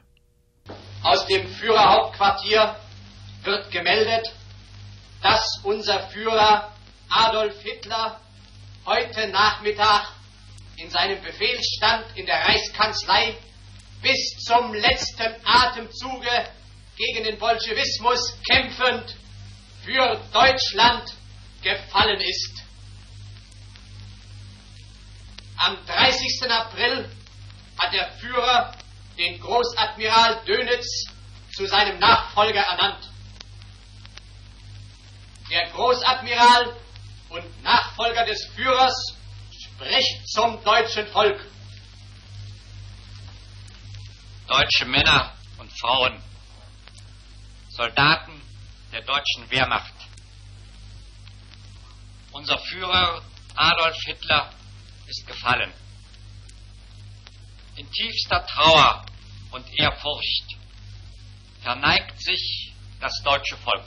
Aus dem Führerhauptquartier wird gemeldet, dass unser Führer Adolf Hitler heute Nachmittag in seinem Befehlsstand in der Reichskanzlei bis zum letzten Atemzuge gegen den Bolschewismus kämpfend für Deutschland gefallen ist. Am dreißigsten April hat der Führer den Großadmiral Dönitz zu seinem Nachfolger ernannt. Der Großadmiral und Nachfolger des Führers spricht zum deutschen Volk. Deutsche Männer und Frauen, Soldaten der deutschen Wehrmacht. Unser Führer Adolf Hitler ist gefallen. In tiefster Trauer und Ehrfurcht verneigt sich das deutsche Volk.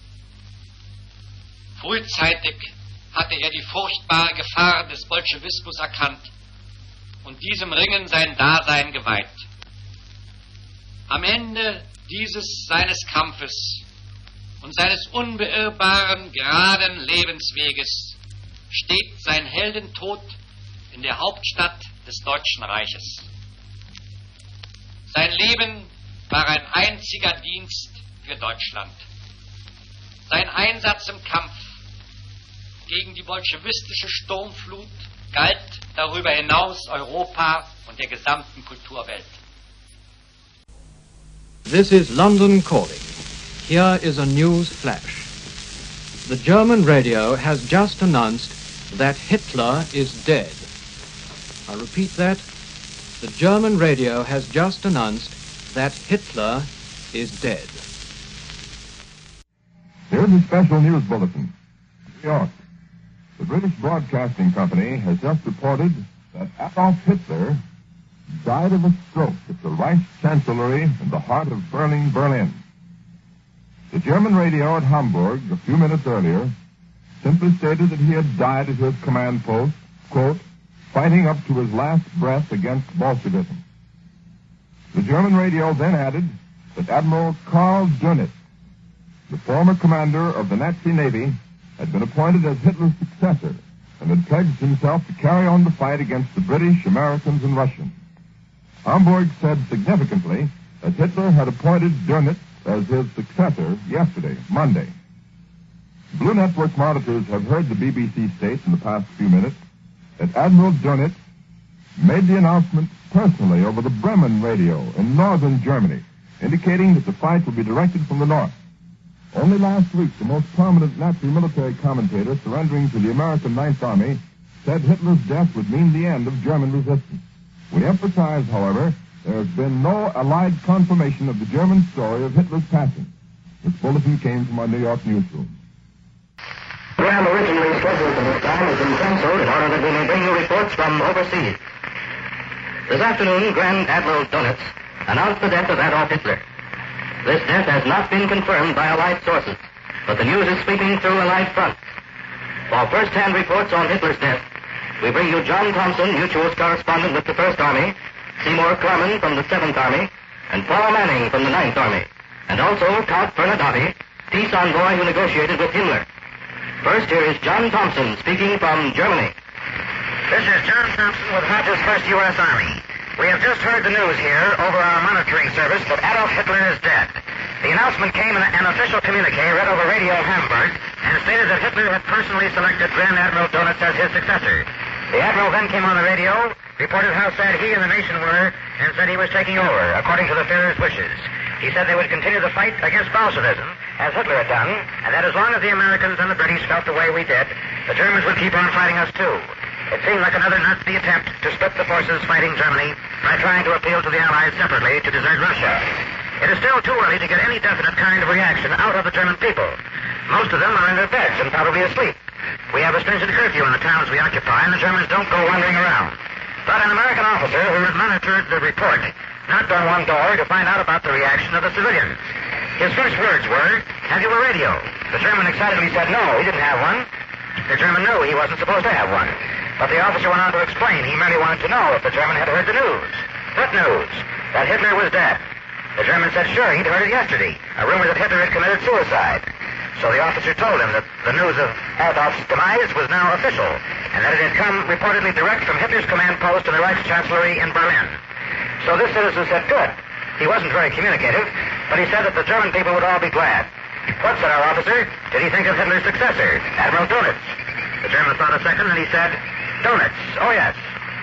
Frühzeitig hatte er die furchtbare Gefahr des Bolschewismus erkannt und diesem Ringen sein Dasein geweiht. Am Ende dieses seines Kampfes und seines unbeirrbaren, geraden Lebensweges steht sein Heldentod in der Hauptstadt des Deutschen Reiches. Sein Leben war ein einziger Dienst für Deutschland. Sein Einsatz im Kampf gegen die bolschewistische Sturmflut galt darüber hinaus Europa und der gesamten Kulturwelt. This is London calling. Here is a news flash. The German radio has just announced that Hitler is dead. I repeat that. The German radio has just announced that Hitler is dead. Here's a special news bulletin. New York. The British Broadcasting Company has just reported that Adolf Hitler died of a stroke at the Reich Chancellery in the heart of burning Berlin. The German radio at Hamburg, a few minutes earlier, simply stated that he had died at his command post, quote, fighting up to his last breath against Bolshevism. The German radio then added that Admiral Karl Dönitz, the former commander of the Nazi Navy, had been appointed as Hitler's successor and had pledged himself to carry on the fight against the British, Americans, and Russians. Hamburg said significantly that Hitler had appointed Dönitz as his successor yesterday, Monday. Blue Network monitors have heard the B B C state in the past few minutes that Admiral Dönitz made the announcement personally over the Bremen radio in northern Germany, indicating that the fight would be directed from the north. Only last week, the most prominent Nazi military commentator surrendering to the American Ninth Army said Hitler's death would mean the end of German resistance. We emphasize, however, there has been no allied confirmation of the German story of Hitler's passing. This bulletin came from our New York newsroom. The program originally scheduled for this time has been canceled in order that we may bring you reports from overseas. This afternoon, Grand Admiral Dönitz announced the death of Adolf Hitler. This death has not been confirmed by Allied sources, but the news is sweeping through Allied fronts. For first-hand reports on Hitler's death, we bring you John Thompson, Mutual's correspondent with the First Army, Seymour Clerman from the Seventh Army, and Paul Manning from the Ninth Army, and also Count Bernardotti, peace envoy who negotiated with Himmler. First, here is John Thompson speaking from Germany. This is John Thompson with Hodges' First U S Army. We have just heard the news here over our monitoring service that Adolf Hitler is dead. The announcement came in an official communique read over Radio Hamburg and stated that Hitler had personally selected Grand Admiral Dönitz as his successor. The Admiral then came on the radio, reported how sad he and the nation were, and said he was taking over, according to the Führer's wishes. He said they would continue the fight against Bolshevism, as Hitler had done, and that as long as the Americans and the British felt the way we did, the Germans would keep on fighting us too. It seemed like another Nazi attempt to split the forces fighting Germany by trying to appeal to the Allies separately to desert Russia. It is still too early to get any definite kind of reaction out of the German people. Most of them are in their beds and probably asleep. We have a stringent curfew in the towns we occupy, and the Germans don't go wandering around. But an American officer who had monitored the report knocked on one door to find out about the reaction of the civilians. His first words were, "Have you a radio?" The German excitedly said no, he didn't have one. The German knew he wasn't supposed to have one. But the officer went on to explain he merely wanted to know if the German had heard the news. What news? That Hitler was dead. The German said sure, he'd heard it yesterday, a rumor that Hitler had committed suicide. So the officer told him that the news of Adolf's demise was now official, and that it had come reportedly direct from Hitler's command post in the Reich Chancellery in Berlin. So this citizen said, good. He wasn't very communicative, but he said that the German people would all be glad. What, said our officer, did he think of Hitler's successor, Admiral Dönitz? The German thought a second, and he said, Dönitz, oh yes.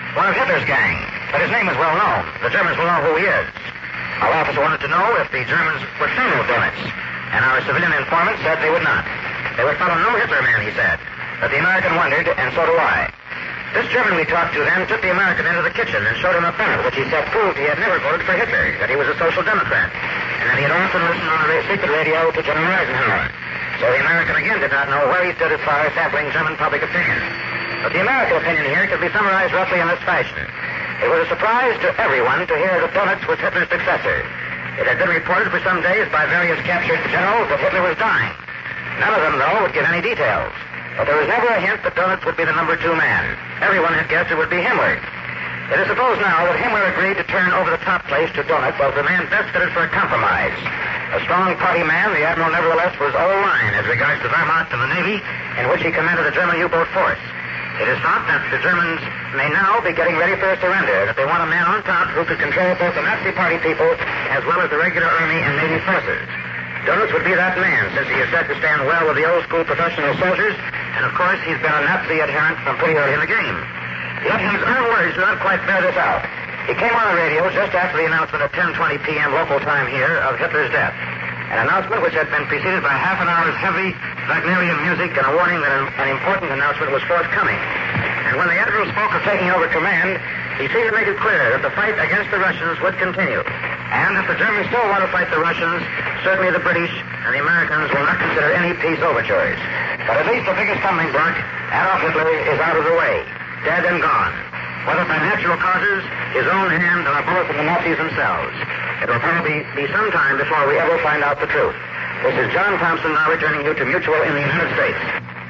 one of Hitler's gang, but his name is well known. The Germans will know who he is. Our officer wanted to know if the Germans would follow Donitz, and our civilian informant said they would not. They would follow no Hitler man, he said. But the American wondered, and so do I. This German we talked to then took the American into the kitchen and showed him a pamphlet which he said proved he had never voted for Hitler, that he was a social democrat, and that he had often listened on the secret radio to General Eisenhower. So the American again did not know where he stood as far as sampling German public opinion. But the American opinion here can be summarized roughly in this fashion. It was a surprise to everyone to hear that Donitz was Hitler's successor. It had been reported for some days by various captured generals that Hitler was dying. None of them, though, would give any details. But there was never a hint that Donitz would be the number two man. Everyone had guessed it would be Himmler. It is supposed now that Himmler agreed to turn over the top place to Donitz as the man best fitted for a compromise. A strong party man, the Admiral nevertheless was all line as regards the Wehrmacht and the Navy, in which he commanded the German U-boat force. It is thought that the Germans may now be getting ready for a surrender, that they want a man on top who could control both the Nazi Party people as well as the regular Army and Navy forces. Donitz would be that man, since he is said to stand well with the old-school professional soldiers, and of course he's been a Nazi adherent from pretty early in the game. Yet his own words do not quite bear this out. He came on the radio just after the announcement at ten twenty p.m. local time here of Hitler's death, an announcement which had been preceded by half an hour's heavy Wagnerian music and a warning that an, an important announcement was forthcoming. And when the Admiral spoke of taking over command, he seemed to make it clear that the fight against the Russians would continue. And if the Germans still want to fight the Russians, certainly the British and the Americans will not consider any peace overtures. But at least the biggest stumbling block, Adolf Hitler, is out of the way, dead and gone. Whether by natural causes, his own hand, or a bullet from the Nazis themselves. It will probably be some time before we ever find out the truth. This is John Thompson now returning you to Mutual in the United States.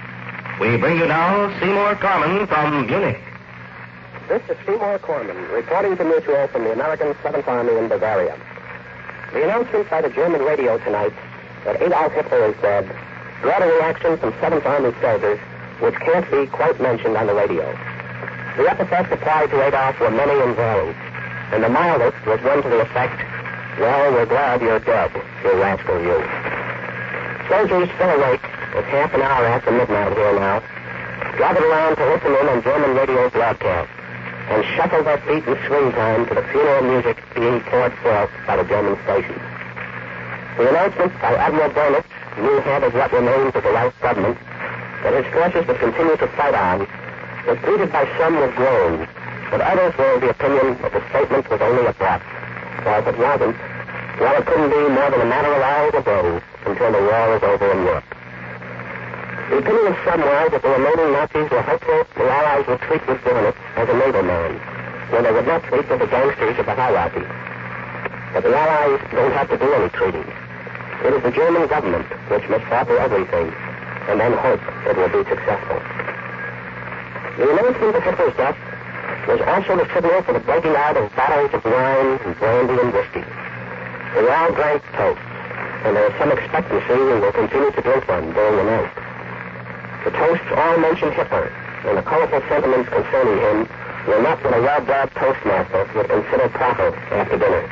We bring you now Seymour Corman from Munich. This is Seymour Corman, reporting to Mutual from the American Seventh Army in Bavaria. The announcement by the German radio tonight that Adolf Hitler is dead brought a reaction from Seventh Army soldiers which can't be quite mentioned on the radio. The epithets applied to Adolf were many and varied, and the mildest was one to the effect, "Well, we're glad you're dead, you rascal, you." Soldiers still awake, it's half an hour after midnight here now, gathered around to listen in on German radio broadcast, and shuffled their feet in swing time to the funeral music being poured forth by the German stations. The announcement by Admiral Donitz, new head of what remains of the Reich government, that his forces would continue to fight on, was greeted by some with groans, but others were of the opinion that the statement was only a bluff. For if it wasn't, well, it couldn't be more than a matter of hours or days until the war was over in Europe. The opinion of some was that the remaining Nazis were hopeful the Allies would treat with Donitz as a naval man, when they would not treat with the gangsters of the hierarchy. But the Allies don't have to do any treating. It is the German government which must offer everything, and then hope it will be successful. The announcement of Hitler's death was also the signal for the breaking out of bottles of wine and brandy and whiskey. We all drank toasts, and there is some expectancy we will continue to drink one during the night. The toasts all mention Hitler, and the colorful sentiments concerning him were not what a well-bred toastmaster would consider proper after dinner.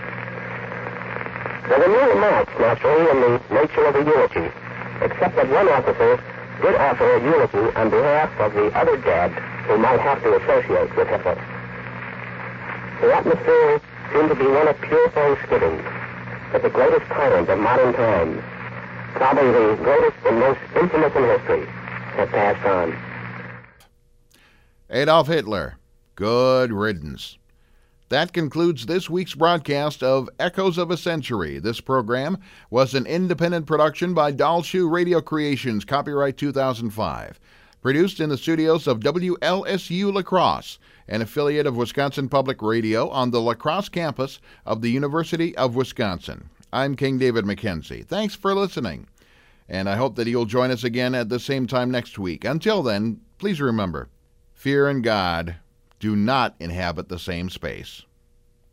There were no remarks, naturally, in the nature of the eulogy, except that one officer did offer a eulogy on behalf of the other dead who might have to associate with Hitler. The atmosphere seemed to be one of pure thanksgiving that the greatest tyrant of modern times, probably the greatest and most infamous in history, had passed on. Adolf Hitler, good riddance. That concludes this week's broadcast of Echoes of a Century. This program was an independent production by Doll Shoe Radio Creations, copyright two thousand five. Produced in the studios of W L S U La Crosse, an affiliate of Wisconsin Public Radio on the La Crosse campus of the University of Wisconsin. I'm King David McKenzie. Thanks for listening, and I hope that you'll join us again at the same time next week. Until then, please remember, fear and God do not inhabit the same space.